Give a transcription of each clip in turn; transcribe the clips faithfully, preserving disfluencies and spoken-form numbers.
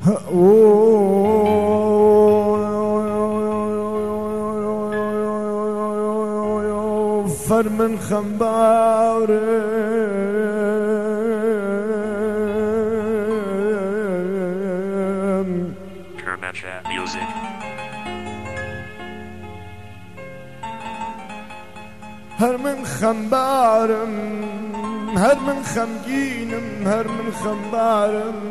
فر من خنبار Kermecha Music. هر من خنبارم هر من خمگینم هر من خنبارم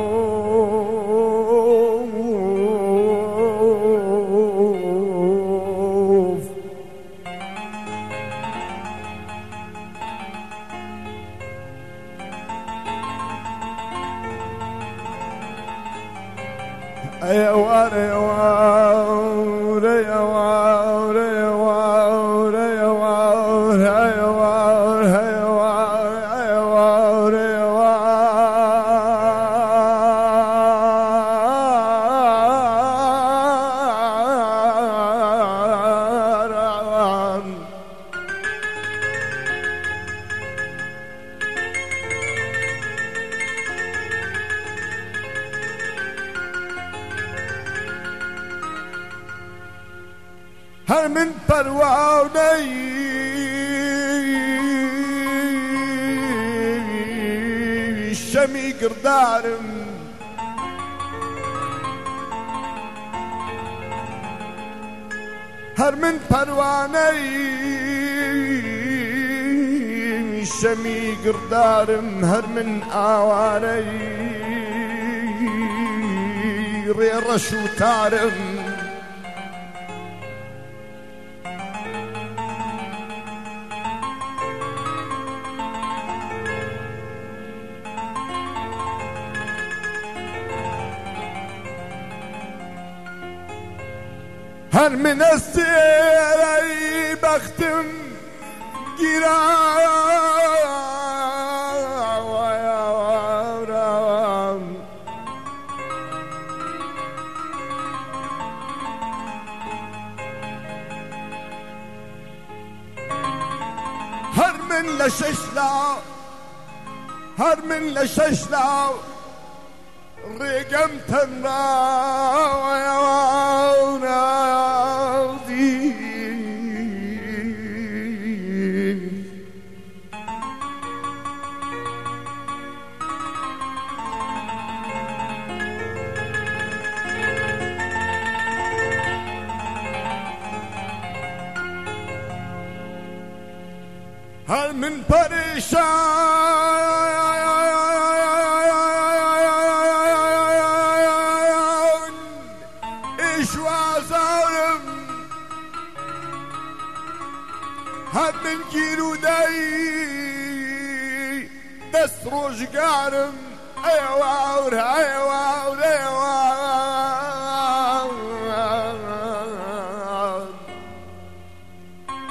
أيوار أيوار أيوار أيوار أيوار أيوار أيوار أيوار أيوار هر من پروانه شمی گردارم هر من پروانه شمی گردارم هر من آواره ریرش و تارم هر من استیری بختم گیرم هر من لششلا هر من لششلا ریگم تنها هر من پریشان ایش و آزارم هر من گیرودهی دست روزگارم ایوار ایوار ایوار